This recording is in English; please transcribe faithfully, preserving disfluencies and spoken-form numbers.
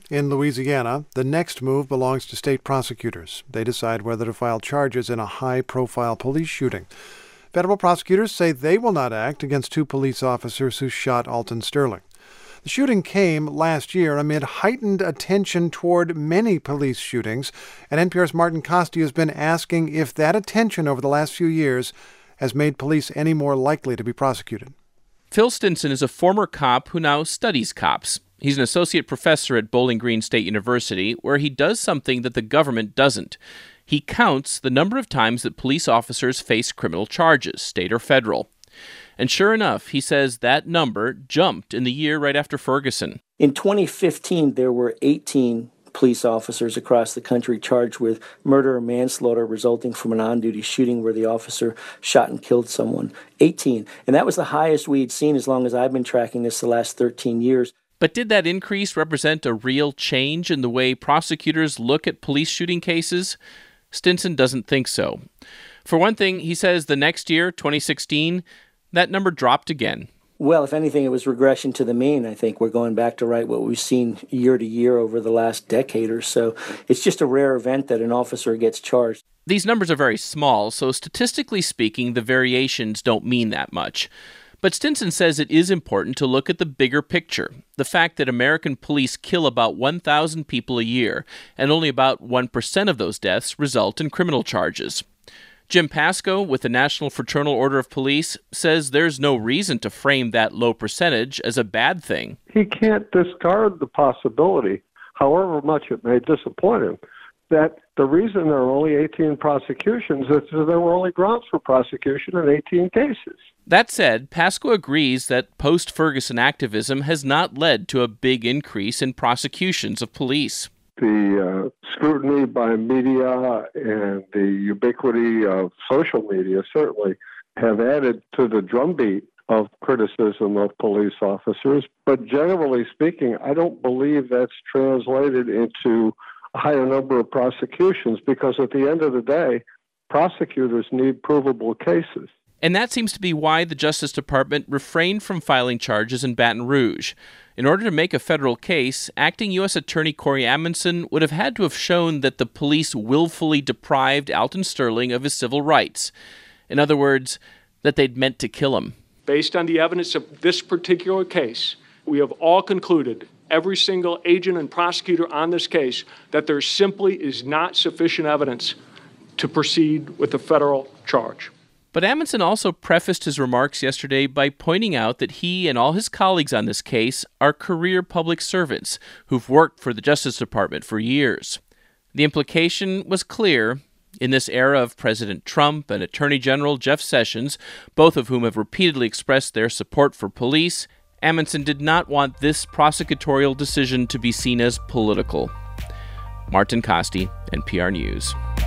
In Louisiana, the next move belongs to state prosecutors. They decide whether to file charges in a high-profile police shooting. Federal prosecutors say they will not act against two police officers who shot Alton Sterling. The shooting came last year amid heightened attention toward many police shootings, and N P R's Martin Kaste has been asking if that attention over the last few years has made police any more likely to be prosecuted. Phil Stinson is a former cop who now studies cops. He's an associate professor at Bowling Green State University, where he does something that the government doesn't. He counts the number of times that police officers face criminal charges, state or federal. And sure enough, he says that number jumped in the year right after Ferguson. In twenty fifteen, there were eighteen police officers across the country charged with murder or manslaughter resulting from an on-duty shooting where the officer shot and killed someone. eighteen. And that was the highest we'd seen as long as I've been tracking this the last thirteen years. But did that increase represent a real change in the way prosecutors look at police shooting cases? Stinson doesn't think so. For one thing, he says the next year, twenty sixteen, that number dropped again. Well, if anything, it was regression to the mean. I think we're going back to right what we've seen year to year over the last decade or so. It's just a rare event that an officer gets charged. These numbers are very small, so statistically speaking, the variations don't mean that much. But Stinson says it is important to look at the bigger picture, the fact that American police kill about one thousand people a year, and only about one percent of those deaths result in criminal charges. Jim Pasco, with the National Fraternal Order of Police, says there's no reason to frame that low percentage as a bad thing. He can't discard the possibility, however much it may disappoint him, that the reason there are only eighteen prosecutions is that there were only grounds for prosecution in eighteen cases. That said, Pasco agrees that post-Ferguson activism has not led to a big increase in prosecutions of police. The uh, scrutiny by media and the ubiquity of social media certainly have added to the drumbeat of criticism of police officers. But generally speaking, I don't believe that's translated into a higher number of prosecutions because at the end of the day, prosecutors need provable cases. And that seems to be why the Justice Department refrained from filing charges in Baton Rouge. In order to make a federal case, acting U S Attorney Corey Amundson would have had to have shown that the police willfully deprived Alton Sterling of his civil rights. In other words, that they'd meant to kill him. Based on the evidence of this particular case, we have all concluded, every single agent and prosecutor on this case, that there simply is not sufficient evidence to proceed with a federal charge. But Amundson also prefaced his remarks yesterday by pointing out that he and all his colleagues on this case are career public servants who've worked for the Justice Department for years. The implication was clear. In this era of President Trump and Attorney General Jeff Sessions, both of whom have repeatedly expressed their support for police, Amundson did not want this prosecutorial decision to be seen as political. Martin Kaste, N P R News.